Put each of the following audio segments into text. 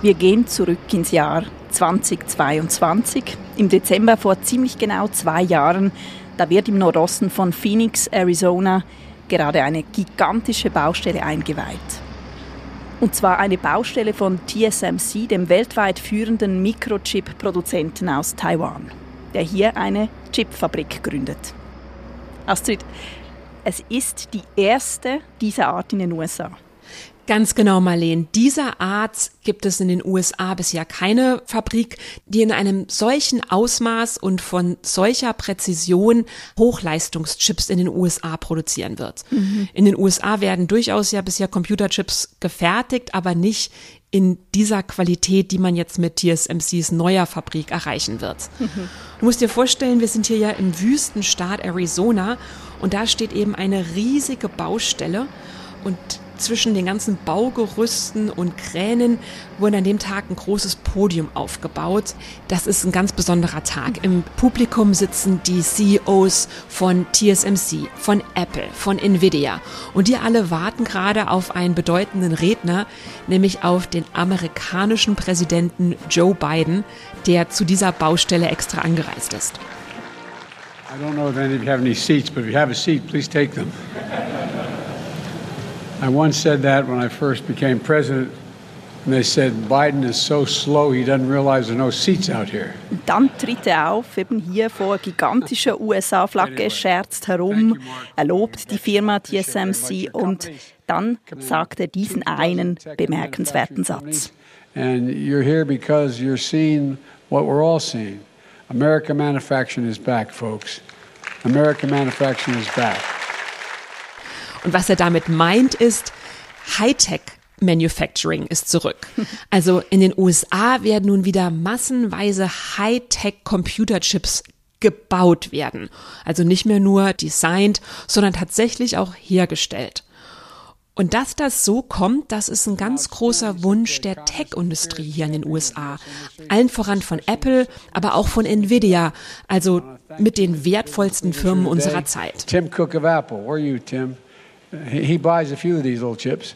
Wir gehen zurück ins Jahr 2022. Im Dezember vor ziemlich genau 2 Jahren, da wird im Nordosten von Phoenix, Arizona, gerade eine gigantische Baustelle eingeweiht. Und zwar eine Baustelle von TSMC, dem weltweit führenden Mikrochip-Produzenten aus Taiwan, der hier eine Chipfabrik gründet. Astrid, es ist die erste dieser Art in den USA. Ganz genau, Marlene. Dieser Art gibt es in den USA bisher keine Fabrik, die in einem solchen Ausmaß und von solcher Präzision Hochleistungschips in den USA produzieren wird. In den USA werden durchaus ja bisher Computerchips gefertigt, aber nicht in dieser Qualität, die man jetzt mit TSMCs neuer Fabrik erreichen wird. Du musst dir vorstellen, wir sind hier ja im Wüstenstaat Arizona und da steht eben eine riesige Baustelle und zwischen den ganzen Baugerüsten und Kränen wurde an dem Tag ein großes Podium aufgebaut. Das ist ein ganz besonderer Tag. Im Publikum sitzen die CEOs von TSMC, von Apple, von Nvidia. Und die alle warten gerade auf einen bedeutenden Redner, nämlich auf den amerikanischen Präsidenten Joe Biden, der zu dieser Baustelle extra angereist ist. I don't know if any of you have any seats, but if you have a seat, please take them. I once said that when I first became president, and they said Biden is so slow he doesn't realize there are no seats out here. Dann tritt er auf, eben hier vor gigantischer USA-Flagge, scherzt herum, er lobt die Firma TSMC und dann sagt er diesen einen bemerkenswerten Satz. And you're here because you're seeing what we're all seeing. American manufacturing is back, folks. American manufacturing is back. Und was er damit meint ist, Hightech-Manufacturing ist zurück. Also in den USA werden nun wieder massenweise Hightech-Computerchips gebaut werden. Also nicht mehr nur designt, sondern tatsächlich auch hergestellt. Und dass das so kommt, das ist ein ganz großer Wunsch der Tech-Industrie hier in den USA. Allen voran von Apple, aber auch von Nvidia, also mit den wertvollsten Firmen unserer Zeit. Tim Cook of Apple, where are you, Tim? He buys a few of these little chips.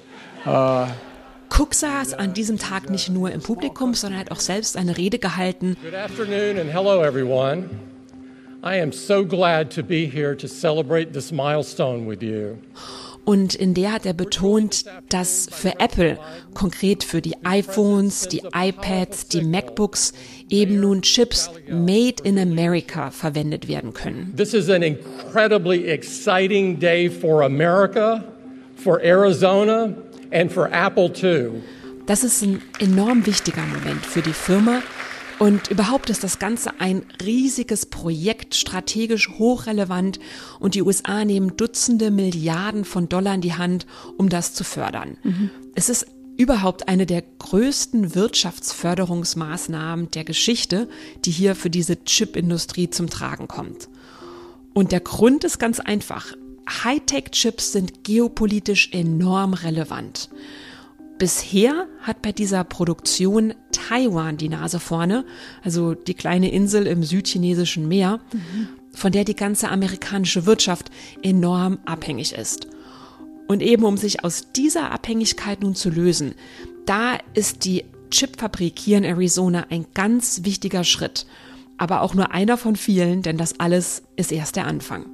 Cook saß an diesem Tag nicht nur im Publikum, sondern hat auch selbst eine Rede gehalten. Good afternoon and hello everyone. I am so glad to be here to celebrate this milestone with you. Und in der hat er betont, dass für Apple, konkret für die iPhones, die iPads, die MacBooks, eben nun Chips made in America verwendet werden können. This is an incredibly exciting day for America, for Arizona and for Apple too. Das ist ein enorm wichtiger Moment für die Firma. Und überhaupt ist das Ganze ein riesiges Projekt, strategisch hochrelevant und die USA nehmen Dutzende Milliarden von Dollar in die Hand, um das zu fördern. Es ist überhaupt eine der größten Wirtschaftsförderungsmaßnahmen der Geschichte, die hier für diese Chipindustrie zum Tragen kommt. Und der Grund ist ganz einfach. Hightech-Chips sind geopolitisch enorm relevant. Bisher hat bei dieser Produktion Taiwan die Nase vorne, also die kleine Insel im südchinesischen Meer, von der die ganze amerikanische Wirtschaft enorm abhängig ist. Und eben um sich aus dieser Abhängigkeit nun zu lösen, da ist die Chipfabrik hier in Arizona ein ganz wichtiger Schritt, aber auch nur einer von vielen, denn das alles ist erst der Anfang.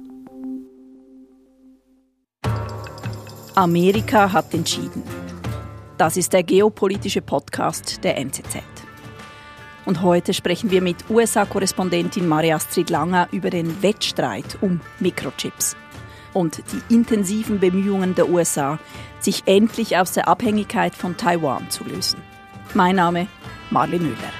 Amerika hat entschieden. Das ist der geopolitische Podcast der NZZ. Und heute sprechen wir mit USA-Korrespondentin Maria-Astrid Langer über den Wettstreit um Mikrochips und die intensiven Bemühungen der USA, sich endlich aus der Abhängigkeit von Taiwan zu lösen. Mein Name Marlene Müller.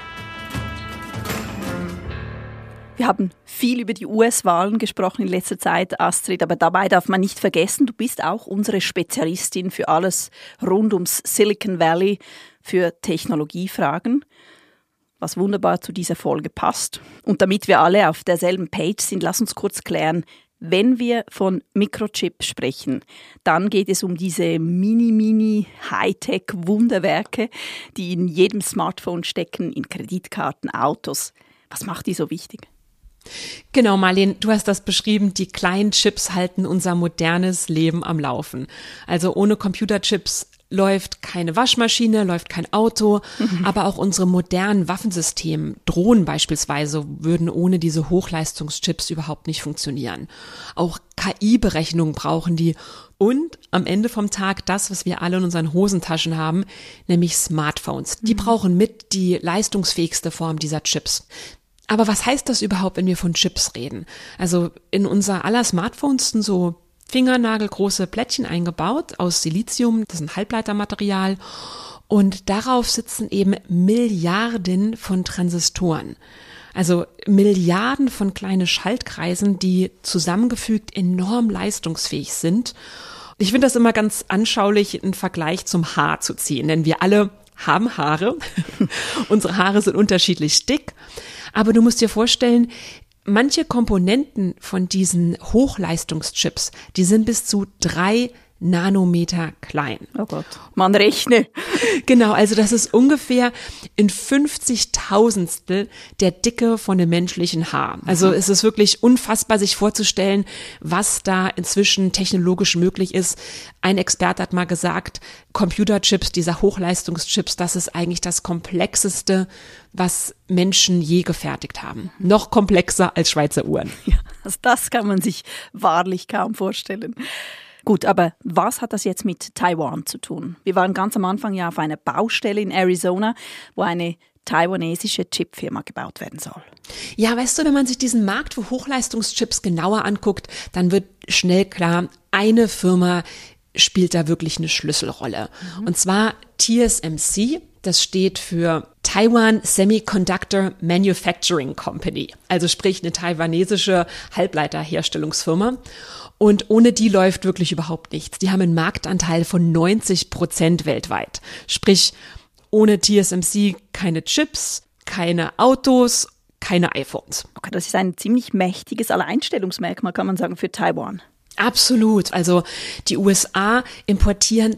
Wir haben viel über die US-Wahlen gesprochen in letzter Zeit, Astrid, aber dabei darf man nicht vergessen, du bist auch unsere Spezialistin für alles rund ums Silicon Valley, für Technologiefragen, was wunderbar zu dieser Folge passt. Und damit wir alle auf derselben Page sind, lass uns kurz klären, wenn wir von Mikrochips sprechen, dann geht es um diese Mini-Hightech-Wunderwerke, die in jedem Smartphone stecken, in Kreditkarten, Autos. Was macht die so wichtig? Genau, Marlene, du hast das beschrieben, die kleinen Chips halten unser modernes Leben am Laufen. Also ohne Computerchips läuft keine Waschmaschine, läuft kein Auto, aber auch unsere modernen Waffensysteme, Drohnen beispielsweise, würden ohne diese Hochleistungschips überhaupt nicht funktionieren. Auch KI-Berechnungen brauchen die und am Ende vom Tag das, was wir alle in unseren Hosentaschen haben, nämlich Smartphones. Die brauchen mit die leistungsfähigste Form dieser Chips. Aber was heißt das überhaupt, wenn wir von Chips reden? Also in unser aller Smartphones sind so fingernagelgroße Plättchen eingebaut aus Silizium, das ist ein Halbleitermaterial, und darauf sitzen eben Milliarden von Transistoren. Also Milliarden von kleinen Schaltkreisen, die zusammengefügt enorm leistungsfähig sind. Ich finde das immer ganz anschaulich, einen Vergleich zum Haar zu ziehen, denn wir alle haben Haare. Unsere Haare sind unterschiedlich dick, aber du musst dir vorstellen, manche Komponenten von diesen Hochleistungschips, die sind bis zu 3 Nanometer klein. Oh Gott, man rechne. Genau, also das ist ungefähr in 50.000stel der Dicke von dem menschlichen Haar. Also es ist wirklich unfassbar, sich vorzustellen, was da inzwischen technologisch möglich ist. Ein Experte hat mal gesagt, Computerchips, dieser Hochleistungschips, das ist eigentlich das Komplexeste, was Menschen je gefertigt haben. Noch komplexer als Schweizer Uhren. Ja, also das kann man sich wahrlich kaum vorstellen. Gut, aber was hat das jetzt mit Taiwan zu tun? Wir waren ganz am Anfang ja auf einer Baustelle in Arizona, wo eine taiwanesische Chipfirma gebaut werden soll. Ja, weißt du, wenn man sich diesen Markt für Hochleistungschips genauer anguckt, dann wird schnell klar, eine Firma spielt da wirklich eine Schlüsselrolle. Und zwar TSMC, das steht für Taiwan Semiconductor Manufacturing Company, also sprich eine taiwanesische Halbleiterherstellungsfirma. Und ohne die läuft wirklich überhaupt nichts. Die haben einen Marktanteil von 90% weltweit. Sprich, ohne TSMC keine Chips, keine Autos, keine iPhones. Okay, das ist ein ziemlich mächtiges Alleinstellungsmerkmal, kann man sagen, für Taiwan. Absolut. Also die USA importieren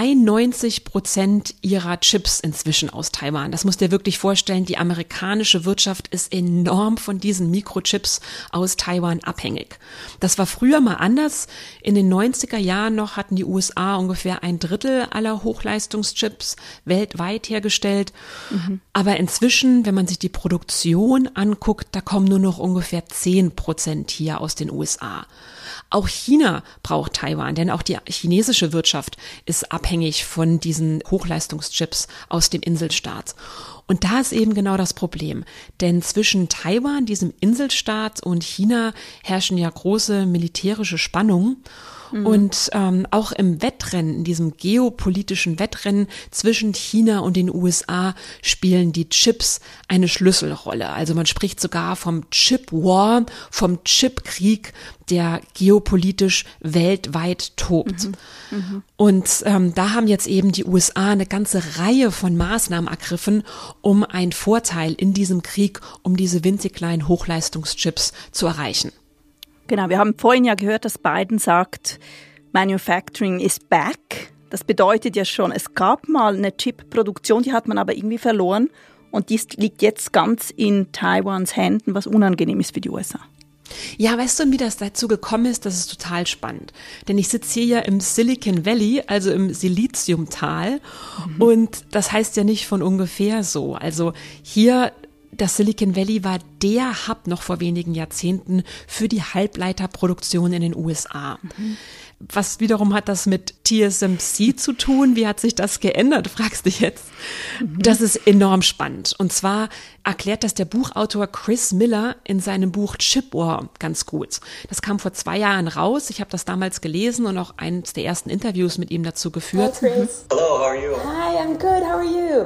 92% ihrer Chips inzwischen aus Taiwan. Das musst du dir wirklich vorstellen. Die amerikanische Wirtschaft ist enorm von diesen Mikrochips aus Taiwan abhängig. Das war früher mal anders. In den 90er Jahren noch hatten die USA ungefähr 1/3 aller Hochleistungschips weltweit hergestellt. Aber inzwischen, wenn man sich die Produktion anguckt, da kommen nur noch ungefähr 10% hier aus den USA. Auch China braucht Taiwan, denn auch die chinesische Wirtschaft ist abhängig von diesen Hochleistungschips aus dem Inselstaat. Und da ist eben genau das Problem, denn zwischen Taiwan, diesem Inselstaat, und China herrschen ja große militärische Spannungen. Und auch im Wettrennen, in diesem geopolitischen Wettrennen zwischen China und den USA spielen die Chips eine Schlüsselrolle. Also man spricht sogar vom Chip War, vom Chipkrieg, der geopolitisch weltweit tobt. Und da haben jetzt eben die USA eine ganze Reihe von Maßnahmen ergriffen, um einen Vorteil in diesem Krieg, um diese winzig kleinen Hochleistungschips zu erreichen. Genau, wir haben vorhin ja gehört, dass Biden sagt, Manufacturing is back. Das bedeutet ja schon, es gab mal eine Chip-Produktion, die hat man aber irgendwie verloren und die liegt jetzt ganz in Taiwans Händen, was unangenehm ist für die USA. Ja, weißt du, wie das dazu gekommen ist? Das ist total spannend. Denn ich sitze hier ja im Silicon Valley, also im Siliziumtal. Und das heißt ja nicht von ungefähr so. Also hier, das Silicon Valley war der Hub noch vor wenigen Jahrzehnten für die Halbleiterproduktion in den USA. Was wiederum hat das mit TSMC zu tun? Wie hat sich das geändert, fragst du jetzt? Das ist enorm spannend. Und zwar erklärt das der Buchautor Chris Miller in seinem Buch Chip War ganz gut. Das kam vor 2 Jahren raus. Ich habe das damals gelesen und auch eines der ersten Interviews mit ihm dazu geführt. Hi, Chris. Hello, how are you? Hi, I'm good. How are you?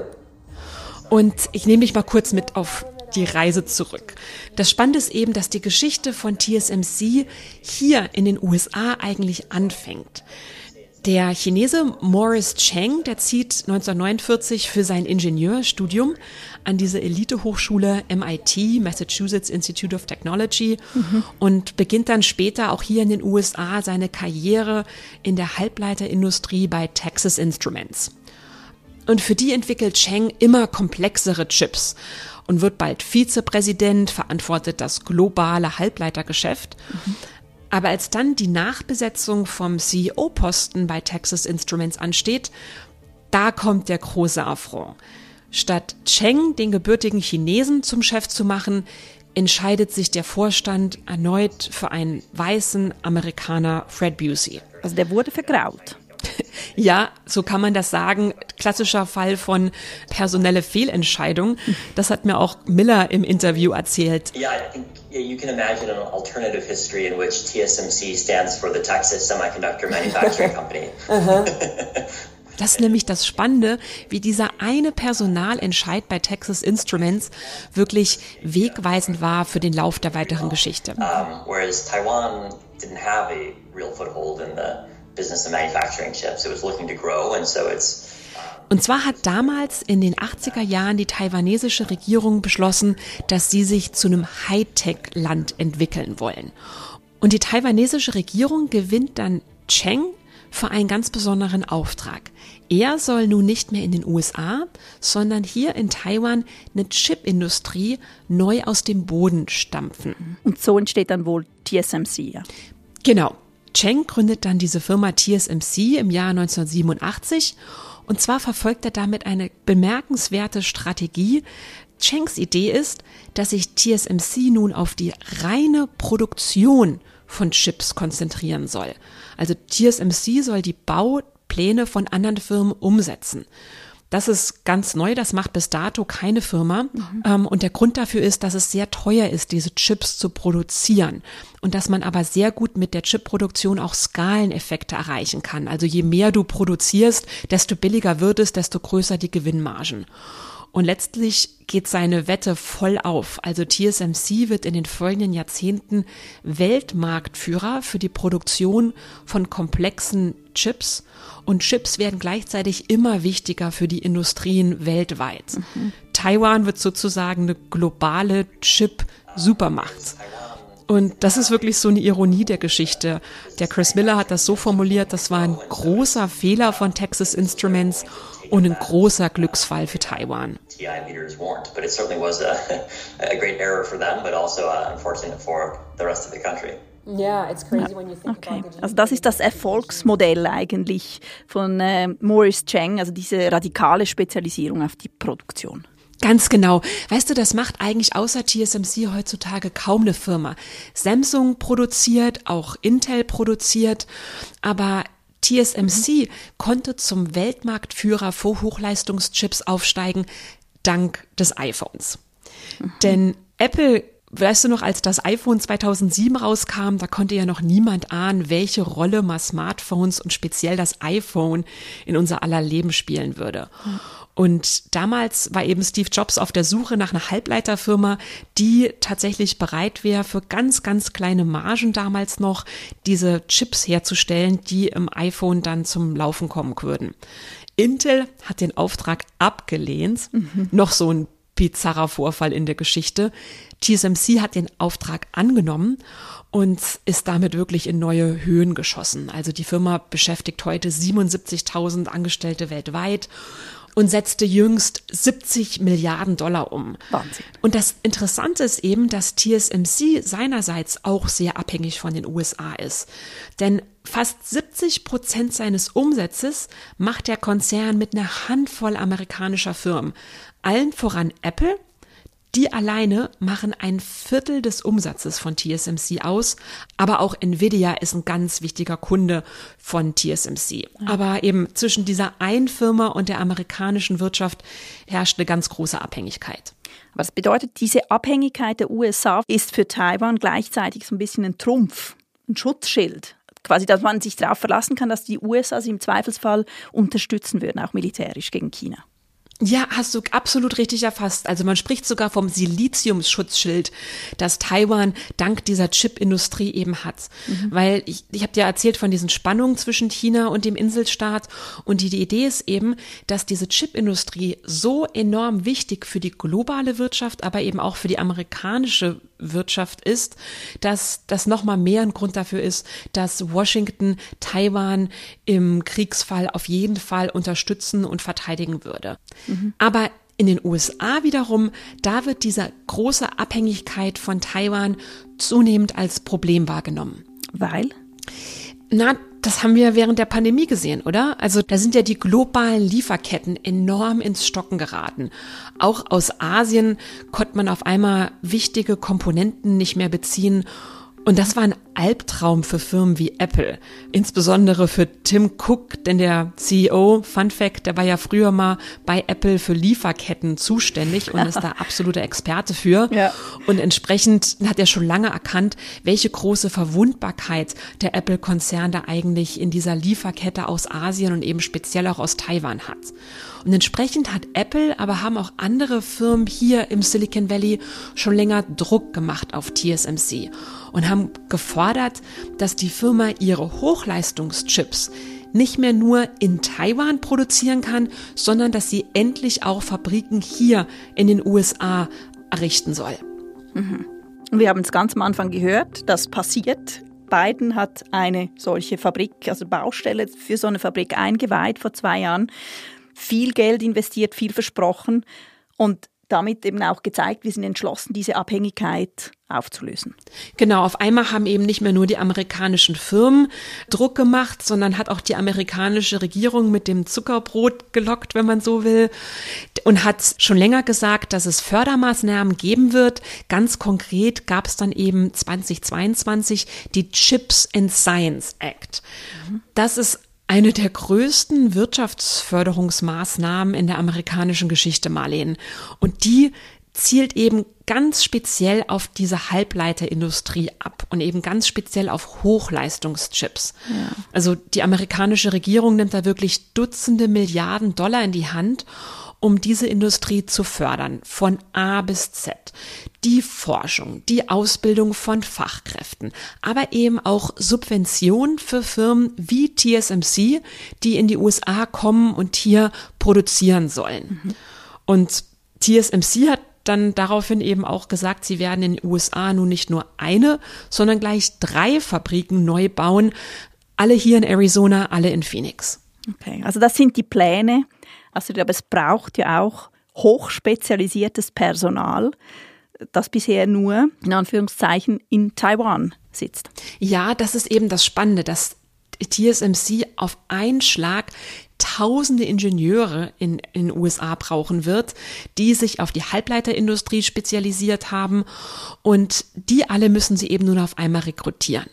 Und ich nehme dich mal kurz mit auf die Reise zurück. Das Spannende ist eben, dass die Geschichte von TSMC hier in den USA eigentlich anfängt. Der Chinese Morris Chang, der zieht 1949 für sein Ingenieurstudium an diese Elitehochschule MIT, Massachusetts Institute of Technology, und beginnt dann später auch hier in den USA seine Karriere in der Halbleiterindustrie bei Texas Instruments. Und für die entwickelt Chang immer komplexere Chips und wird bald Vizepräsident, verantwortet das globale Halbleitergeschäft. Aber als dann die Nachbesetzung vom CEO-Posten bei Texas Instruments ansteht, da kommt der große Affront. Statt Cheng, den gebürtigen Chinesen, zum Chef zu machen, entscheidet sich der Vorstand erneut für einen weißen Amerikaner, Fred Busey. Also der wurde vergrault. Ja, so kann man das sagen. Klassischer Fall von personelle Fehlentscheidung. Das hat mir auch Miller im Interview erzählt. Yeah, I think you can imagine an alternative history in which TSMC stands for the Texas Semiconductor Manufacturing Company. Das ist nämlich das Spannende, wie dieser eine Personalentscheid bei Texas Instruments wirklich wegweisend war für den Lauf der weiteren Geschichte. Whereas Taiwan didn't have a real foothold in the business of manufacturing chips. It was looking to grow, and so it's Und zwar hat damals in den 80er Jahren die taiwanesische Regierung beschlossen, dass sie sich zu einem Hightech-Land entwickeln wollen. Und die taiwanesische Regierung gewinnt dann Cheng für einen ganz besonderen Auftrag. Er soll nun nicht mehr in den USA, sondern hier in Taiwan eine Chipindustrie neu aus dem Boden stampfen. Und so entsteht dann wohl TSMC, ja? Genau. Cheng gründet dann diese Firma TSMC im Jahr 1987 und zwar verfolgt er damit eine bemerkenswerte Strategie. Chengs Idee ist, dass sich TSMC nun auf die reine Produktion von Chips konzentrieren soll. Also TSMC soll die Baupläne von anderen Firmen umsetzen. Das ist ganz neu, das macht bis dato keine Firma. Und der Grund dafür ist, dass es sehr teuer ist, diese Chips zu produzieren. Und dass man aber sehr gut mit der Chipproduktion auch Skaleneffekte erreichen kann. Also je mehr du produzierst, desto billiger wird es, desto größer die Gewinnmargen. Und letztlich geht seine Wette voll auf. Also TSMC wird in den folgenden Jahrzehnten Weltmarktführer für die Produktion von komplexen Chips. Und Chips werden gleichzeitig immer wichtiger für die Industrien weltweit. Taiwan wird sozusagen eine globale Chip-Supermacht. Und das ist wirklich so eine Ironie der Geschichte. Der Chris Miller hat das so formuliert, das war ein großer Fehler von Texas Instruments und ein großer Glücksfall für Taiwan. TI leaders weren't, but it certainly was a great error for them, but also unfortunate for the rest of the country. Yeah, it's crazy when you think Okay. about the Also das ist das Erfolgsmodell eigentlich von Morris Cheng, also diese radikale Spezialisierung auf die Produktion. Ganz genau. Weißt du, das macht eigentlich außer TSMC heutzutage kaum eine Firma. Samsung produziert, auch Intel produziert, aber TSMC konnte zum Weltmarktführer für Hochleistungschips aufsteigen, dank des iPhones. Denn Apple, weißt du noch, als das iPhone 2007 rauskam, da konnte ja noch niemand ahnen, welche Rolle mal Smartphones und speziell das iPhone in unser aller Leben spielen würde. Und damals war eben Steve Jobs auf der Suche nach einer Halbleiterfirma, die tatsächlich bereit wäre, für ganz, ganz kleine Margen damals noch diese Chips herzustellen, die im iPhone dann zum Laufen kommen würden. Intel hat den Auftrag abgelehnt. Noch so ein bizarrer Vorfall in der Geschichte. TSMC hat den Auftrag angenommen und ist damit wirklich in neue Höhen geschossen. Also die Firma beschäftigt heute 77.000 Angestellte weltweit und setzte jüngst $70 Milliarden um. Wahnsinn. Und das Interessante ist eben, dass TSMC seinerseits auch sehr abhängig von den USA ist. Denn fast 70% seines Umsatzes macht der Konzern mit einer Handvoll amerikanischer Firmen. Allen voran Apple. Die alleine machen 1/4 des Umsatzes von TSMC aus, aber auch Nvidia ist ein ganz wichtiger Kunde von TSMC. Aber eben zwischen dieser einen Firma und der amerikanischen Wirtschaft herrscht eine ganz große Abhängigkeit. Aber das bedeutet, diese Abhängigkeit der USA ist für Taiwan gleichzeitig so ein bisschen ein Trumpf, ein Schutzschild. Quasi, dass man sich darauf verlassen kann, dass die USA sie im Zweifelsfall unterstützen würden, auch militärisch gegen China. Ja, hast du absolut richtig erfasst. Also man spricht sogar vom Siliziumschutzschild, das Taiwan dank dieser Chipindustrie eben hat. Weil ich habe dir erzählt von diesen Spannungen zwischen China und dem Inselstaat und die Idee ist eben, dass diese Chipindustrie so enorm wichtig für die globale Wirtschaft, aber eben auch für die amerikanische Wirtschaft ist, dass das nochmal mehr ein Grund dafür ist, dass Washington Taiwan im Kriegsfall auf jeden Fall unterstützen und verteidigen würde. Aber in den USA wiederum, da wird diese große Abhängigkeit von Taiwan zunehmend als Problem wahrgenommen. Weil? Na, das haben wir während der Pandemie gesehen, oder? Also da sind ja die globalen Lieferketten enorm ins Stocken geraten. Auch aus Asien konnte man auf einmal wichtige Komponenten nicht mehr beziehen. Und das war ein Albtraum für Firmen wie Apple, insbesondere für Tim Cook, denn der CEO, Fun Fact, der war ja früher mal bei Apple für Lieferketten zuständig und ist da absoluter Experte für. Ja. Und entsprechend hat er schon lange erkannt, welche große Verwundbarkeit der Apple-Konzern da eigentlich in dieser Lieferkette aus Asien und eben speziell auch aus Taiwan hat. Und entsprechend hat Apple, aber haben auch andere Firmen hier im Silicon Valley schon länger Druck gemacht auf TSMC und haben gefordert, dass die Firma ihre Hochleistungschips nicht mehr nur in Taiwan produzieren kann, sondern dass sie endlich auch Fabriken hier in den USA errichten soll. Mhm. Wir haben es ganz am Anfang gehört, das passiert. Biden hat eine solche Fabrik, also Baustelle für so eine Fabrik eingeweiht vor 2 Jahren. Viel Geld investiert, viel versprochen und damit eben auch gezeigt, wir sind entschlossen, diese Abhängigkeit aufzulösen. Genau, auf einmal haben eben nicht mehr nur die amerikanischen Firmen Druck gemacht, sondern hat auch die amerikanische Regierung mit dem Zuckerbrot gelockt, wenn man so will, und hat schon länger gesagt, dass es Fördermaßnahmen geben wird. Ganz konkret gab es dann eben 2022 die Chips and Science Act. Das ist eine der größten Wirtschaftsförderungsmaßnahmen in der amerikanischen Geschichte, Marlene. Und die zielt eben ganz speziell auf diese Halbleiterindustrie ab und eben ganz speziell auf Hochleistungschips. Ja. Also die amerikanische Regierung nimmt da wirklich Dutzende Milliarden Dollar in die Hand, um diese Industrie zu fördern, von A bis Z. Die Forschung, die Ausbildung von Fachkräften, aber eben auch Subventionen für Firmen wie TSMC, die in die USA kommen und hier produzieren sollen. Mhm. Und TSMC hat dann daraufhin eben auch gesagt, sie werden in den USA nun nicht nur eine, sondern gleich 3 Fabriken neu bauen. Alle hier in Arizona, alle in Phoenix. Okay, also das sind die Pläne. Also, aber es braucht ja auch hochspezialisiertes Personal, das bisher nur, in Anführungszeichen, in Taiwan sitzt. Ja, das ist eben das Spannende, dass TSMC auf einen Schlag tausende Ingenieure in den USA brauchen wird, die sich auf die Halbleiterindustrie spezialisiert haben, und die alle müssen sie eben nun auf einmal rekrutieren.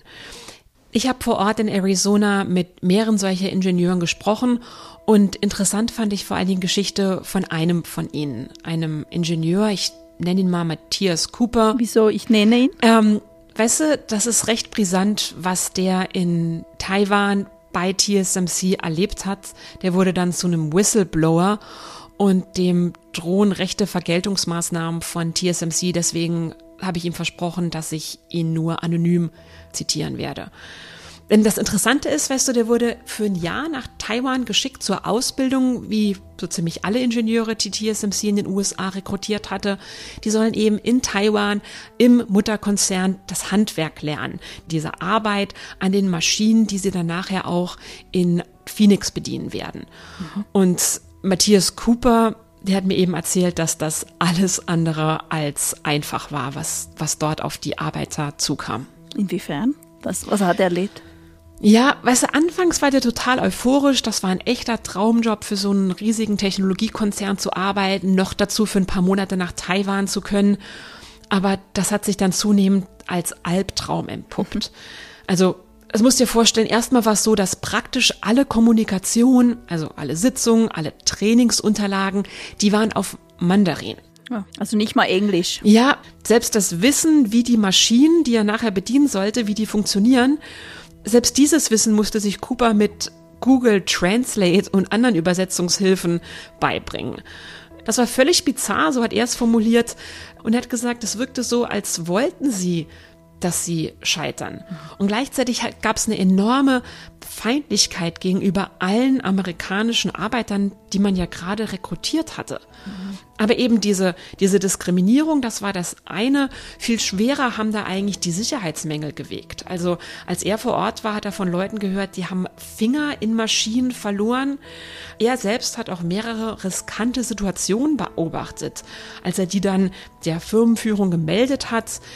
Ich habe vor Ort in Arizona mit mehreren solcher Ingenieuren gesprochen und interessant fand ich vor allem die Geschichte von einem von ihnen, einem Ingenieur, ich nenne ihn mal Matthias Cooper. Wieso ich nenne ihn? Weißt du, das ist recht brisant, was der in Taiwan bei TSMC erlebt hat. Der wurde dann zu einem Whistleblower und dem drohen rechte Vergeltungsmaßnahmen von TSMC. Deswegen habe ich ihm versprochen, dass ich ihn nur anonym zitieren werde. Denn das Interessante ist, weißt du, der wurde für ein Jahr nach Taiwan geschickt zur Ausbildung, wie so ziemlich alle Ingenieure, die TSMC in den USA rekrutiert hatte. Die sollen eben in Taiwan im Mutterkonzern das Handwerk lernen, diese Arbeit an den Maschinen, die sie dann nachher auch in Phoenix bedienen werden. Mhm. Und Matthias Cooper, der hat mir eben erzählt, dass das alles andere als einfach war, was dort auf die Arbeiter zukam. Inwiefern? Was hat er erlebt? Ja, weißt du, anfangs war der total euphorisch. Das war ein echter Traumjob, für so einen riesigen Technologiekonzern zu arbeiten, noch dazu für ein paar Monate nach Taiwan zu können. Aber das hat sich dann zunehmend als Albtraum entpuppt. Also, es musst dir vorstellen, erstmal war es so, dass praktisch alle Kommunikation, also alle Sitzungen, alle Trainingsunterlagen, die waren auf Mandarin. Also nicht mal Englisch. Ja, selbst das Wissen, wie die Maschinen, die er nachher bedienen sollte, wie die funktionieren, selbst dieses Wissen musste sich Cooper mit Google Translate und anderen Übersetzungshilfen beibringen. Das war völlig bizarr, so hat er es formuliert. Und er hat gesagt, es wirkte so, als wollten sie, dass sie scheitern. Und gleichzeitig gab es eine enorme Feindlichkeit gegenüber allen amerikanischen Arbeitern, die man ja gerade rekrutiert hatte. Mhm. Aber eben diese Diskriminierung, das war das eine. Viel schwerer haben da eigentlich die Sicherheitsmängel gewegt. Also als er vor Ort war, hat er von Leuten gehört, die haben Finger in Maschinen verloren. Er selbst hat auch mehrere riskante Situationen beobachtet. Als er die dann der Firmenführung gemeldet hat,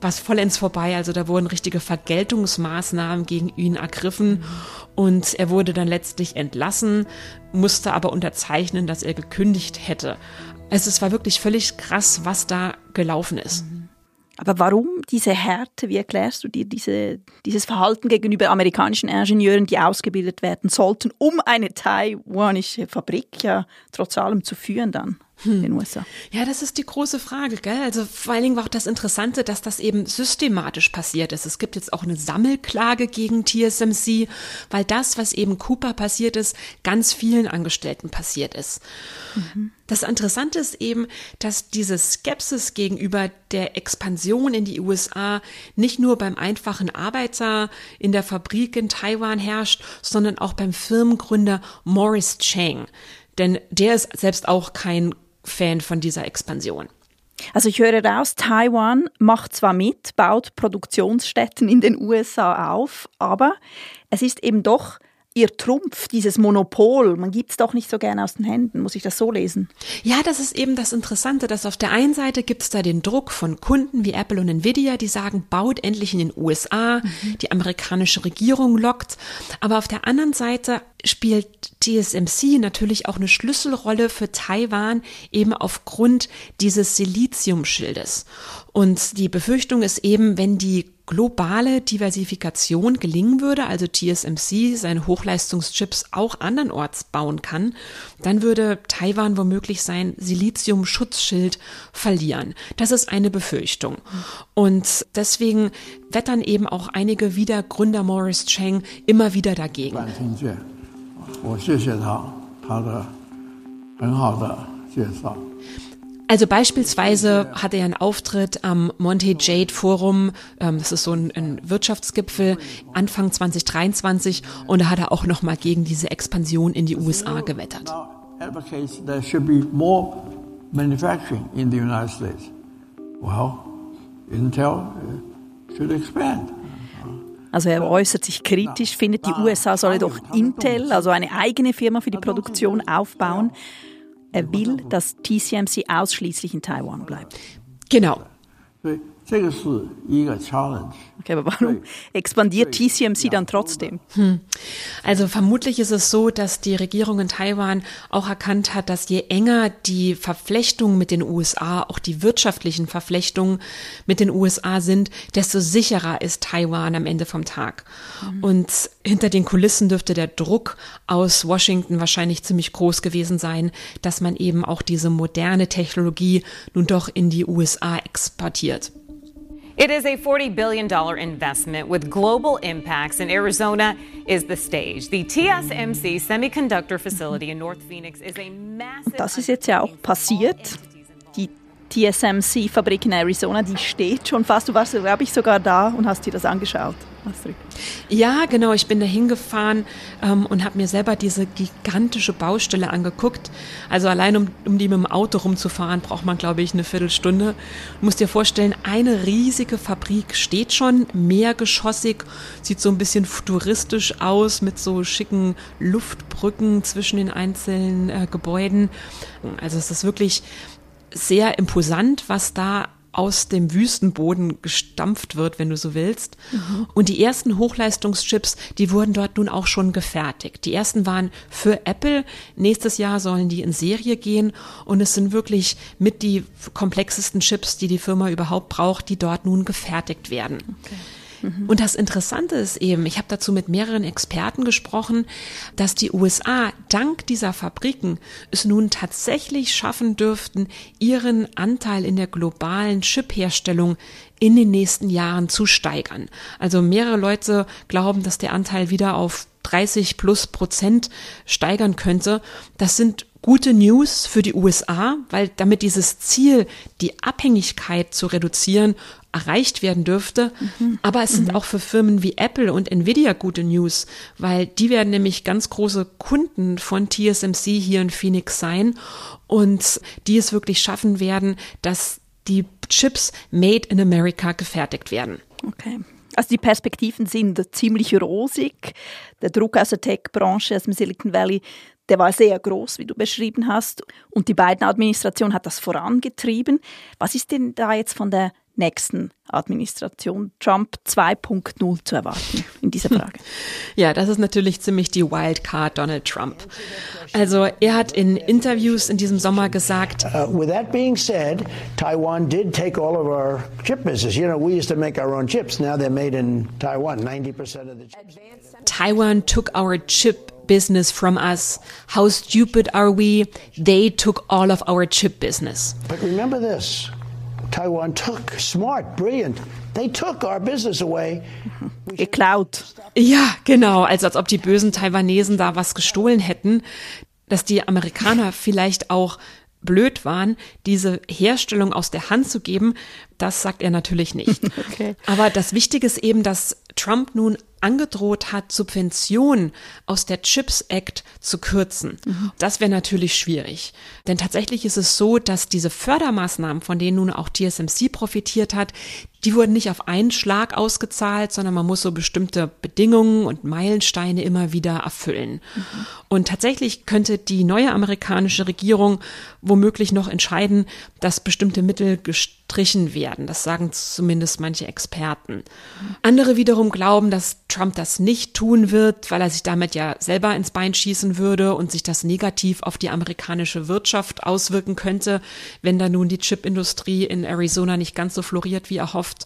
war es vollends vorbei. Also da wurden richtige Vergeltungsmaßnahmen gegen ihn ergriffen und er wurde dann letztlich entlassen, musste aber unterzeichnen, dass er gekündigt hätte. Also es war wirklich völlig krass, was da gelaufen ist. Aber warum diese Härte? Wie erklärst du dir dieses Verhalten gegenüber amerikanischen Ingenieuren, die ausgebildet werden sollten, um eine taiwanische Fabrik ja trotz allem zu führen dann in den USA? Ja, das ist die große Frage, gell? Also vor allen Dingen war auch das Interessante, dass das eben systematisch passiert ist. Es gibt jetzt auch eine Sammelklage gegen TSMC, weil das, was eben Cooper passiert ist, ganz vielen Angestellten passiert ist. Das Interessante ist eben, dass diese Skepsis gegenüber der Expansion in die USA nicht nur beim einfachen Arbeiter in der Fabrik in Taiwan herrscht, sondern auch beim Firmengründer Morris Chang. Denn der ist selbst auch kein Fan von dieser Expansion. Also ich höre raus, Taiwan macht zwar mit, baut Produktionsstätten in den USA auf, aber es ist eben doch ihr Trumpf, dieses Monopol. Man gibt es doch nicht so gerne aus den Händen. Muss ich das so lesen? Ja, das ist eben das Interessante, dass auf der einen Seite gibt es da den Druck von Kunden wie Apple und Nvidia, die sagen, baut endlich in den USA, die amerikanische Regierung lockt. Aber auf der anderen Seite spielt TSMC natürlich auch eine Schlüsselrolle für Taiwan, eben aufgrund dieses Siliziumschildes. Und die Befürchtung ist eben, wenn die globale Diversifikation gelingen würde, also TSMC seine Hochleistungschips auch andernorts bauen kann, dann würde Taiwan womöglich sein Silizium-Schutzschild verlieren. Das ist eine Befürchtung. Und deswegen wettern eben auch einige wie der Gründer Morris Chang immer wieder dagegen. Also beispielsweise hatte er einen Auftritt am Monte Jade Forum, das ist so ein Wirtschaftsgipfel, Anfang 2023, und da hat er auch nochmal gegen diese Expansion in die USA gewettert. There should be more manufacturing in the United States. Well, Intel should expand. Also er äußert sich kritisch, findet, die USA solle doch Intel, also eine eigene Firma für die Produktion, aufbauen. Er will, dass TSMC ausschließlich in Taiwan bleibt. Genau. Okay, aber warum expandiert TSMC dann trotzdem? Also vermutlich ist es so, dass die Regierung in Taiwan auch erkannt hat, dass je enger die Verflechtungen mit den USA, auch die wirtschaftlichen Verflechtungen mit den USA sind, desto sicherer ist Taiwan am Ende vom Tag. Und hinter den Kulissen dürfte der Druck aus Washington wahrscheinlich ziemlich groß gewesen sein, dass man eben auch diese moderne Technologie nun doch in die USA exportiert. It is a $40 billion investment with global impacts, and Arizona is the stage. The TSMC Semiconductor Facility in North Phoenix is a massive... Das ist jetzt ja auch passiert. Die TSMC-Fabrik in Arizona, die steht schon fast. Du warst, glaube ich, sogar da und hast dir das angeschaut. Astrid. Ja, genau. Ich bin da hingefahren und habe mir selber diese gigantische Baustelle angeguckt. Also allein um die mit dem Auto rumzufahren, braucht man, glaube ich, eine Viertelstunde. Du musst dir vorstellen, eine riesige Fabrik steht schon, mehrgeschossig, sieht so ein bisschen futuristisch aus mit so schicken Luftbrücken zwischen den einzelnen Gebäuden. Also es ist wirklich sehr imposant, was da aus dem Wüstenboden gestampft wird, wenn du so willst. Und die ersten Hochleistungschips, die wurden dort nun auch schon gefertigt. Die ersten waren für Apple. Nächstes Jahr sollen die in Serie gehen. Und es sind wirklich mit die komplexesten Chips, die die Firma überhaupt braucht, die dort nun gefertigt werden. Okay. Und das Interessante ist eben, ich habe dazu mit mehreren Experten gesprochen, dass die USA dank dieser Fabriken es nun tatsächlich schaffen dürften, ihren Anteil in der globalen Chipherstellung in den nächsten Jahren zu steigern. Also mehrere Leute glauben, dass der Anteil wieder auf 30+% steigern könnte. Das sind gute News für die USA, weil damit dieses Ziel, die Abhängigkeit zu reduzieren, erreicht werden dürfte. Aber es sind auch für Firmen wie Apple und Nvidia gute News, weil die werden nämlich ganz große Kunden von TSMC hier in Phoenix sein und die es wirklich schaffen werden, dass die Chips made in America gefertigt werden. Okay. Also die Perspektiven sind ziemlich rosig. Der Druck aus der Tech-Branche, aus dem Silicon Valley, der war sehr groß, wie du beschrieben hast. Und die Biden-Administration hat das vorangetrieben. Was ist denn da jetzt von der nächsten Administration Trump 2.0 zu erwarten in dieser Frage? Ja, das ist natürlich ziemlich die Wildcard Donald Trump. Also er hat in Interviews in diesem Sommer gesagt, with that being said, Taiwan did take all of our chip business. You know, we used to make our own chips. Now they're made in Taiwan. 90% of the chips. Taiwan took our chip business from us. How stupid are we? They took all of our chip business. But remember this. Taiwan took, smart, brilliant. They took our business away. Geklaut. Ja, genau, also als ob die bösen Taiwanesen da was gestohlen hätten, dass die Amerikaner vielleicht auch blöd waren, diese Herstellung aus der Hand zu geben, das sagt er natürlich nicht. Okay. Aber das Wichtige ist eben, dass Trump nun angedroht hat, Subventionen aus der CHIPS Act zu kürzen. Das wäre natürlich schwierig. Denn tatsächlich ist es so, dass diese Fördermaßnahmen, von denen nun auch TSMC profitiert hat, die wurden nicht auf einen Schlag ausgezahlt, sondern man muss so bestimmte Bedingungen und Meilensteine immer wieder erfüllen. Und tatsächlich könnte die neue amerikanische Regierung womöglich noch entscheiden, dass bestimmte Mittel gestrichen werden. Das sagen zumindest manche Experten. Andere wiederum glauben, dass Trump das nicht tun wird, weil er sich damit ja selber ins Bein schießen würde und sich das negativ auf die amerikanische Wirtschaft auswirken könnte, wenn da nun die Chipindustrie in Arizona nicht ganz so floriert, wie er hofft.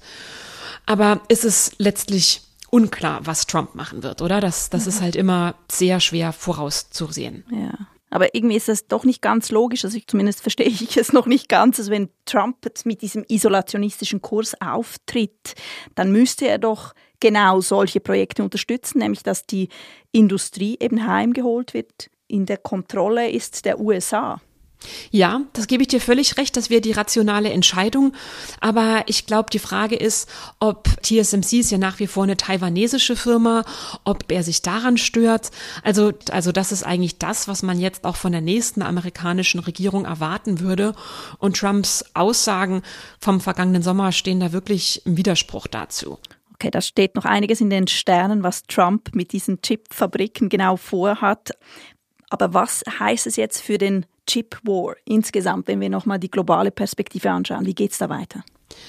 Aber es ist letztlich unklar, was Trump machen wird, oder? Das ist halt immer sehr schwer vorauszusehen. Ja. Aber irgendwie ist das doch nicht ganz logisch, also zumindest verstehe ich es noch nicht ganz, also wenn Trump jetzt mit diesem isolationistischen Kurs auftritt, dann müsste er doch genau solche Projekte unterstützen, nämlich dass die Industrie eben heimgeholt wird, in der Kontrolle ist der USA. Ja, das gebe ich dir völlig recht, das wäre die rationale Entscheidung. Aber ich glaube, die Frage ist, ob TSMC ist ja nach wie vor eine taiwanesische Firma, ob er sich daran stört. Also das ist eigentlich das, was man jetzt auch von der nächsten amerikanischen Regierung erwarten würde. Und Trumps Aussagen vom vergangenen Sommer stehen da wirklich im Widerspruch dazu. Okay, da steht noch einiges in den Sternen, was Trump mit diesen Chipfabriken genau vorhat. Aber was heißt es jetzt für den Chip War insgesamt, wenn wir nochmal die globale Perspektive anschauen? Wie geht's da weiter?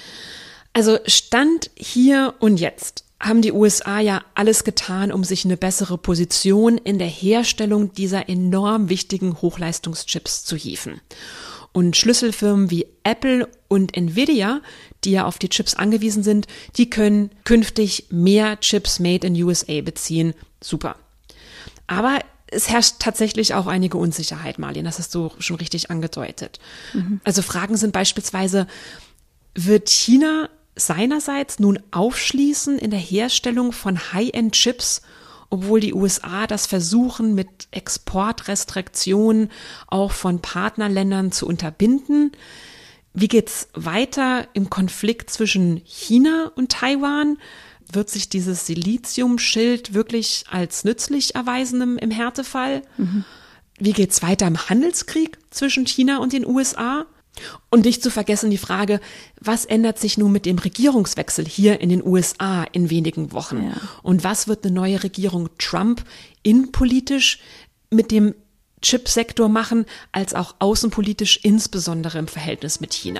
Also Stand hier und jetzt haben die USA ja alles getan, um sich eine bessere Position in der Herstellung dieser enorm wichtigen Hochleistungschips zu hieven. Und Schlüsselfirmen wie Apple und Nvidia, die ja auf die Chips angewiesen sind, die können künftig mehr Chips made in USA beziehen. Super. Aber es herrscht tatsächlich auch einige Unsicherheit, Marlene, das hast du schon richtig angedeutet. Also Fragen sind beispielsweise, wird China seinerseits nun aufschließen in der Herstellung von High-End-Chips, obwohl die USA das versuchen, mit Exportrestriktionen auch von Partnerländern zu unterbinden? Wie geht's weiter im Konflikt zwischen China und Taiwan? Wird sich dieses Siliziumschild wirklich als nützlich erweisen im Härtefall? Wie geht's weiter im Handelskrieg zwischen China und den USA? Und nicht zu vergessen die Frage, was ändert sich nun mit dem Regierungswechsel hier in den USA in wenigen Wochen? Ja. Und was wird eine neue Regierung Trump innenpolitisch mit dem Chipsektor machen, als auch außenpolitisch, insbesondere im Verhältnis mit China?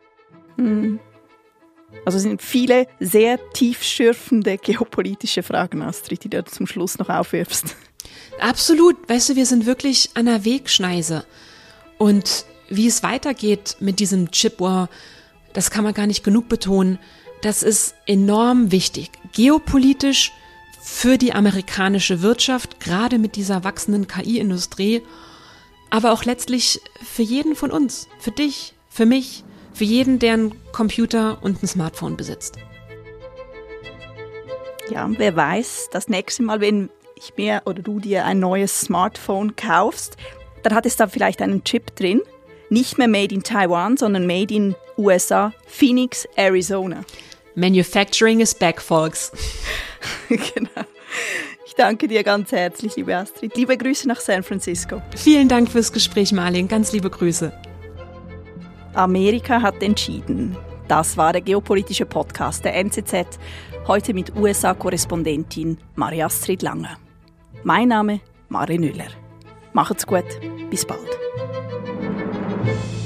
Also es sind viele sehr tiefschürfende geopolitische Fragen, Astrid, die du zum Schluss noch aufwirfst. Absolut. Weißt du, wir sind wirklich an der Wegschneise. Und wie es weitergeht mit diesem Chip War, das kann man gar nicht genug betonen. Das ist enorm wichtig. Geopolitisch für die amerikanische Wirtschaft, gerade mit dieser wachsenden KI-Industrie, aber auch letztlich für jeden von uns, für dich, für mich, für jeden, der einen Computer und ein Smartphone besitzt. Ja, wer weiß, das nächste Mal, wenn ich mir oder du dir ein neues Smartphone kaufst, dann hat es da vielleicht einen Chip drin. Nicht mehr made in Taiwan, sondern made in USA, Phoenix, Arizona. Manufacturing is back, folks. Genau. Ich danke dir ganz herzlich, liebe Astrid. Liebe Grüße nach San Francisco. Vielen Dank fürs Gespräch, Marlene. Ganz liebe Grüße. Amerika hat entschieden. Das war der geopolitische Podcast der NZZ. Heute mit USA-Korrespondentin Marie-Astrid Lange. Mein Name Mari Müller. Macht's gut. Bis bald.